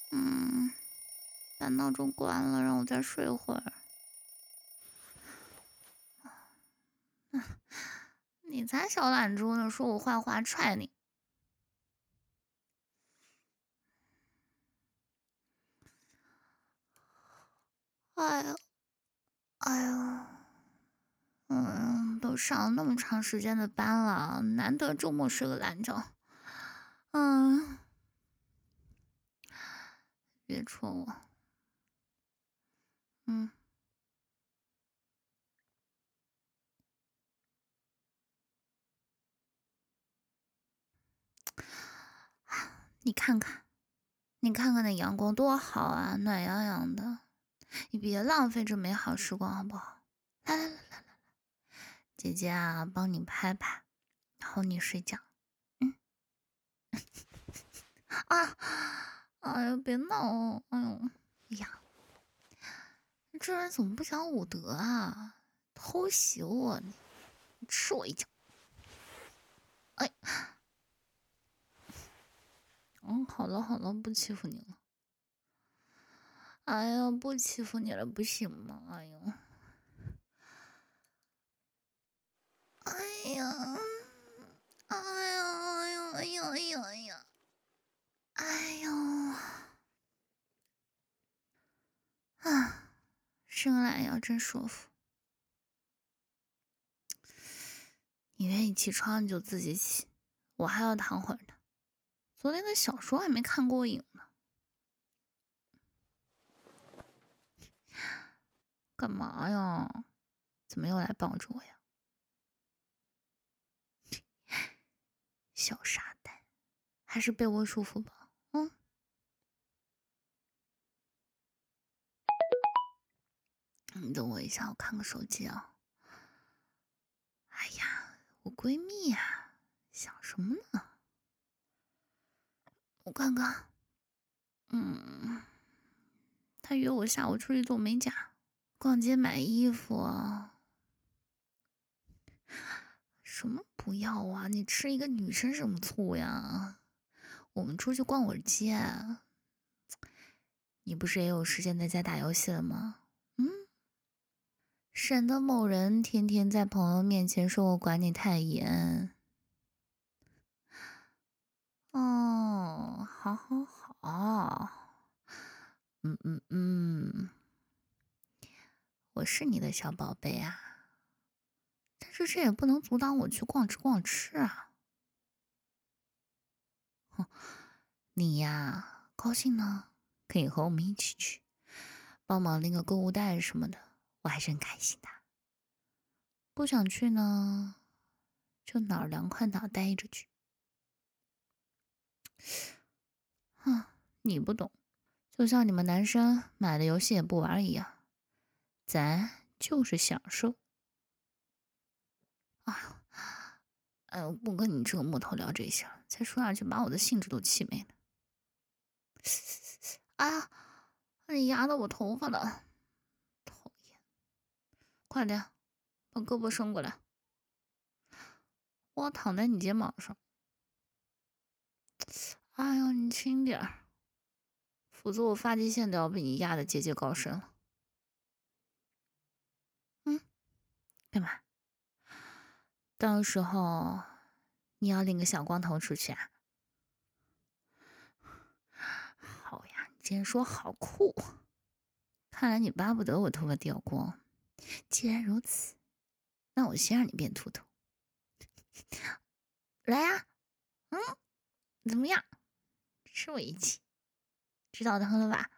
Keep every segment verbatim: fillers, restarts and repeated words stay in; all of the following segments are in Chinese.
嗯，把闹钟关了，让我再睡会儿。你才小懒猪呢，说我坏话踹你。哎呀，哎呀，嗯，都上了那么长时间的班了，难得周末睡个懒觉。嗯，别戳我。嗯，你看看，你看看那阳光多好啊，暖洋洋的。你别浪费这美好时光好不好？来来来来来，姐姐啊，帮你拍拍，然后你睡觉。嗯啊，哎呀，别闹！哎呦，哎呀，这人怎么不讲武德啊？偷袭我，你你吃我一脚！哎，嗯，好了好了，不欺负你了。哎呀，不欺负你了，不行吗？哎呦，哎呀，哎呀，哎呀，哎呀，哎呀，哎呀，哎呦，啊，伸懒腰真舒服。你愿意起床你就自己起，我还要躺会儿呢。昨天的小说还没看过瘾呢。干嘛呀？怎么又来抱着我呀？小傻蛋，还是被窝舒服吧。嗯，你等我一下，我看个手机啊。哎呀，我闺蜜呀，想什么呢？我看看，嗯，她约我下午出去做美甲，逛街买衣服啊。什么不要啊？你吃一个女生什么醋呀？我们出去逛会儿街。你不是也有时间在家打游戏了吗？嗯，省得某人天天在朋友面前说我管你太严。哦，好好好，嗯嗯嗯，我是你的小宝贝啊，但是这也不能阻挡我去逛吃逛吃啊。哼，你呀，高兴呢，可以和我们一起去，帮忙拎个购物袋什么的，我还是很开心的。不想去呢，就哪儿凉快哪儿待着去。哼，你不懂，就像你们男生买了游戏也不玩一样，咱就是享受。哎呦，哎呦，不跟你这个木头聊这些了，再说下去把我的兴致都气没了。哎呀，你压到我头发了，讨厌！快点，把胳膊伸过来，我躺在你肩膀上。哎呦，你轻点儿，否则我发际线都要被你压得节节高升了。嗯，干嘛？到时候你要拎个小光头出去啊？好呀，你今天说好酷，看来你巴不得我头发掉光。既然如此，那我先让你变秃头。来呀，嗯，怎么样？吃我一气，知道疼了吧？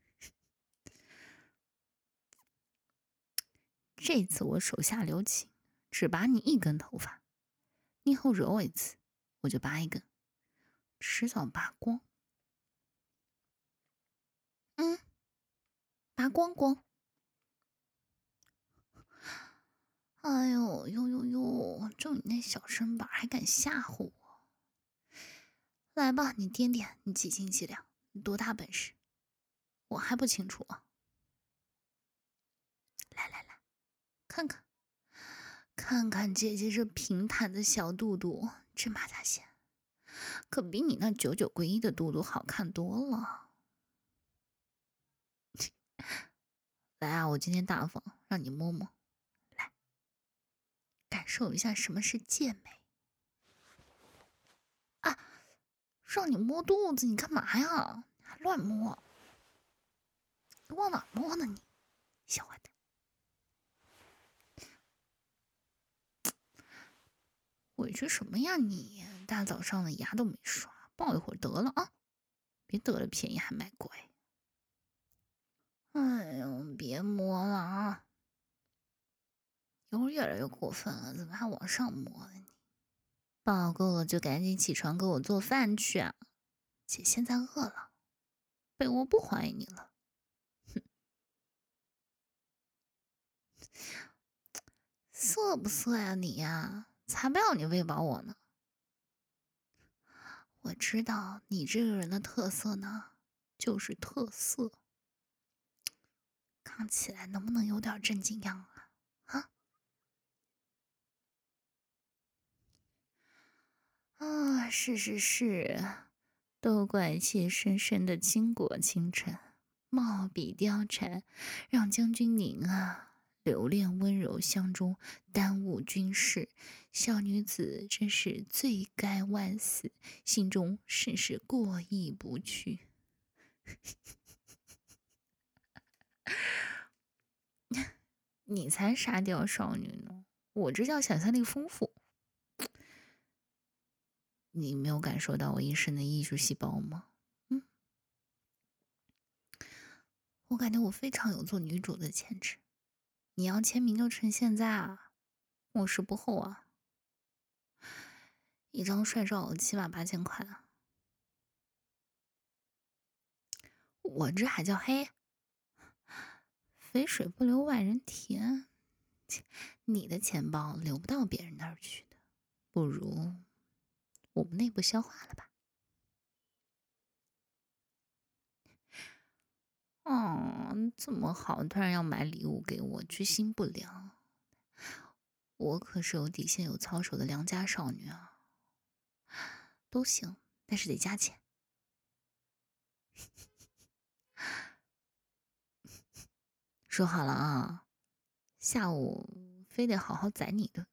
这次我手下留情，只拔你一根头发。你以后惹我一次，我就拔一根，迟早拔光。嗯，拔光光。哎呦呦呦呦！就你那小身板，还敢吓唬我？来吧，你掂掂，你几斤几两？你多大本事？我还不清楚啊！来来来，看看，看看姐姐这平坦的小肚肚，这马甲线可比你那九九归一的肚肚好看多了。 来啊，我今天大方，让你摸摸，来感受一下什么是健美啊！让你摸肚子，你干嘛呀？还乱摸，你往哪摸呢你，小坏蛋！委屈什么呀你？大早上的牙都没刷，抱一会儿得了啊！别得了便宜还卖乖。哎呦，别摸了啊！一会儿越来越过分了，怎么还往上摸了你？抱够了就赶紧起床给我做饭去啊！姐现在饿了，被窝不欢迎你了。哼，色不色呀你呀？才不要你喂饱我呢！我知道你这个人的特色呢，就是特色。看起来能不能有点正经样啊？啊？啊，是是是，都怪妾身生的倾国倾城，貌比貂蝉，让将军您啊留恋温柔乡中，耽误军事。小女子真是罪该万死，心中甚是过意不去。你才沙雕少女呢，我这叫想象力丰富。你没有感受到我一身的艺术细胞吗？嗯，我感觉我非常有做女主的潜质。你要签名就趁现在啊，我是不厚啊。一张帅照起码八千块啊，我这还叫黑？肥水不流外人田，你的钱包流不到别人那儿去的，不如我们内部消化了吧？哦，这么好，突然要买礼物给我，居心不良。我可是有底线、有操守的良家少女啊，都行，但是得加钱。说好了啊，下午非得好好宰你一顿。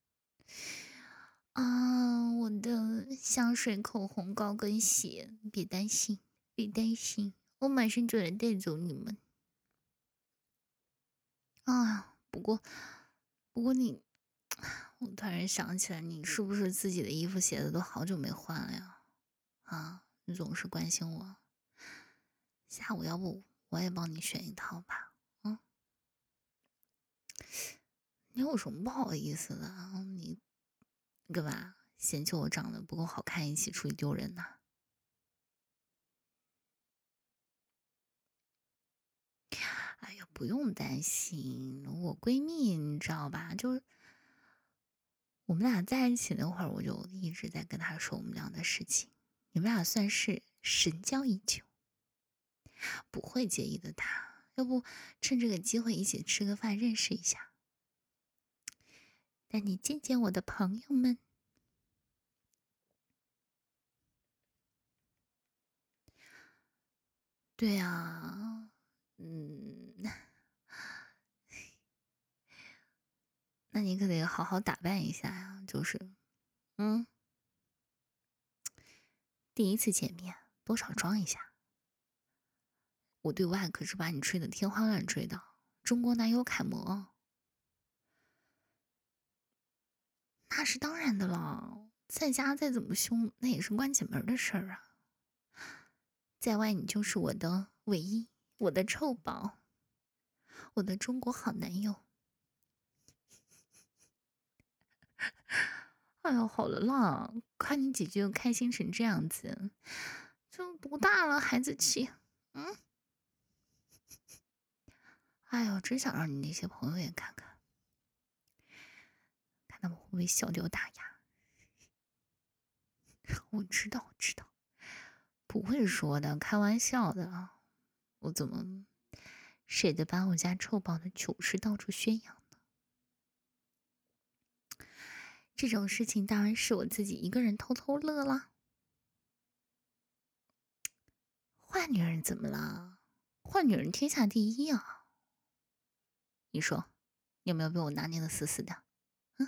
啊，我的香水、口红、高跟鞋，别担心，别担心，我马上就来带走你们。啊，不过，不过你，我突然想起来，你是不是自己的衣服、鞋子都好久没换了呀？啊，你总是关心我，下午要不我也帮你选一套吧？嗯，你有什么不好意思的啊？你干嘛嫌弃我长得不够好看，一起出去丢人呐？哎呀，不用担心，我闺蜜你知道吧？就是我们俩在一起那会儿，我就一直在跟她说我们俩的事情。你们俩算是神交已久，不会介意的她。要不趁这个机会一起吃个饭，认识一下，带你见见我的朋友们。对啊，嗯，那你可得好好打扮一下呀，就是，嗯，第一次见面多少装一下。我对外可是把你吹得天花乱坠的，中国男友楷模。那是当然的了，在家再怎么凶，那也是关起门的事儿啊。在外你就是我的唯一，我的臭宝，我的中国好男友。哎呦，好了啦，看你姐姐又开心成这样子，就多大了，孩子气。嗯，哎呦，真想让你那些朋友也看看，看他们会不会笑掉大牙。我知道，我知道，不会说的，开玩笑的。我怎么舍得把我家臭宝的糗事到处宣扬呢？这种事情当然是我自己一个人偷偷乐啦。坏女人怎么了？坏女人天下第一啊！ 你说有没有被我拿捏的死死的？嗯，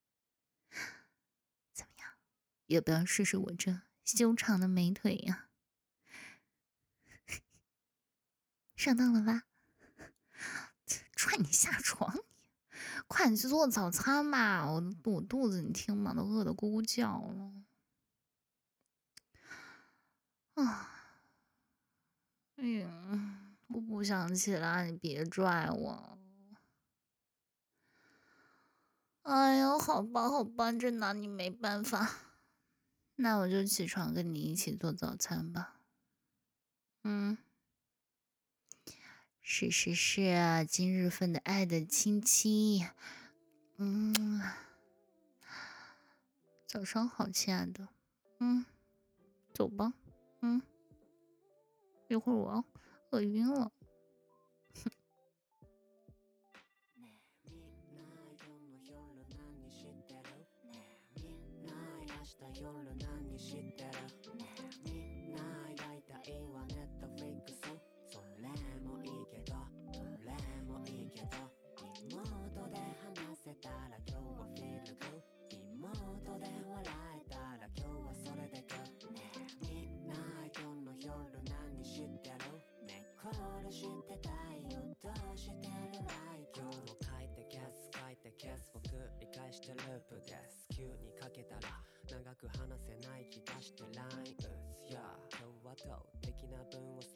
怎么样？要不要试试我这修长的美腿呀？上当了吧？踹你下床！快点去做早餐吧，我我肚子你听嘛，都饿得咕咕叫了。啊，哎呀，我不想起来，你别拽我。哎呀，好吧，好吧，这拿你没办法。那我就起床跟你一起做早餐吧。嗯，是是是，今日份的爱的亲亲。嗯，早上好，亲爱的。嗯，走吧。嗯，一会儿我要饿晕了。 急にかけたら長く話せない気がして ライン 打つ、yeah 今日はどう的な文を